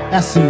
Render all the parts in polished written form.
É assim.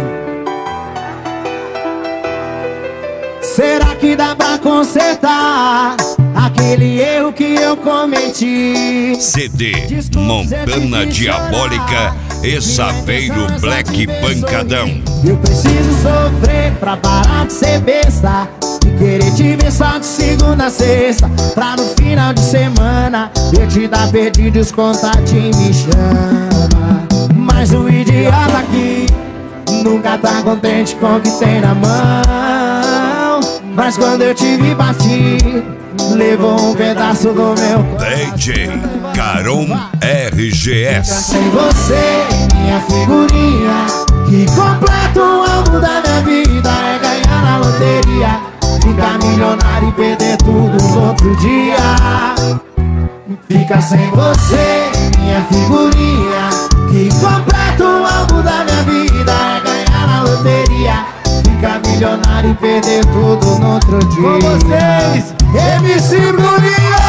Será que dá pra consertar aquele erro que eu cometi? CD Montana Diabólica e Saveiro Black Pancadão. Eu preciso sofrer pra parar de ser besta e querer te ver só de segunda a sexta, pra no final de semana eu te dar perdido e os contatinhos me chama. Mas o idiota aqui nunca tá contente com o que tem na mão. Mas quando eu te vi partir, levou um pedaço do meu DJ Caron RGS. Sem você, minha figurinha, que completa o álbum da minha vida. É ganhar na loteria, ficar milionário e perder tudo no outro dia. Fica sem você, minha figurinha, que completa o álbum da minha vida. É ganhar na loteria, ficar milionário e perder tudo no outro dia. Com vocês, MC Bruninho!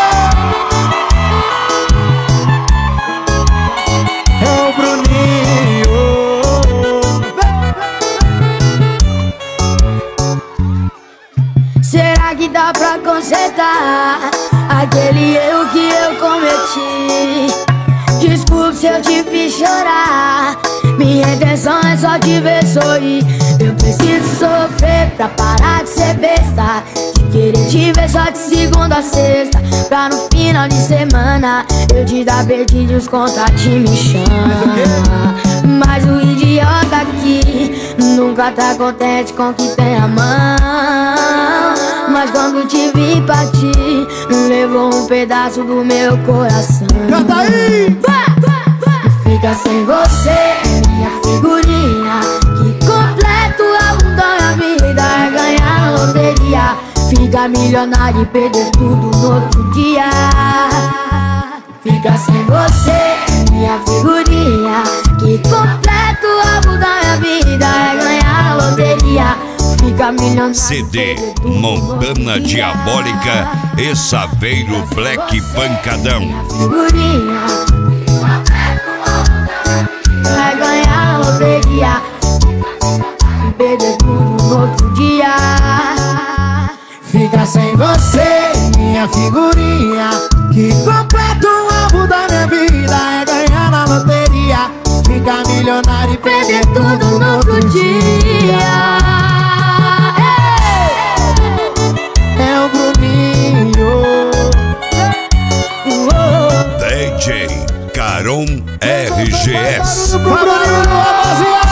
É o Bruninho. Será que dá pra consertar aquele erro que eu cometi? Desculpe se eu te fiz chorar, minha intenção é só te ver sorrir. Eu preciso sofrer pra parar de ser besta, de querer te ver só de segunda a sexta, pra no final de semana eu te dar perdido e os contatinhos me chamam. Mas o idiota aqui nunca tá contente com o que tem a mão. Mas quando te vi partir, levou um pedaço do meu coração. Canta aí! Fica sem você, minha figurinha, que completa o álbum da minha vida. É ganhar na loteria, ficar milionário e perder tudo no outro dia. Fica sem você, minha figurinha, que completa o álbum da minha vida. É ganhar na loteria, ficar milionário. CD Montana Diabólica e Saveiro Black Pancadão. Figurinha, vai ganhar na loteria, perder tudo no outro dia. Fica sem você, minha figurinha, que completa o álbum da minha vida. É ganhar na loteria, ficar milionário e perder tudo no outro dia. É o Bruninho. DJ Caron RGS. Vamos, Bruninho, rapaziada.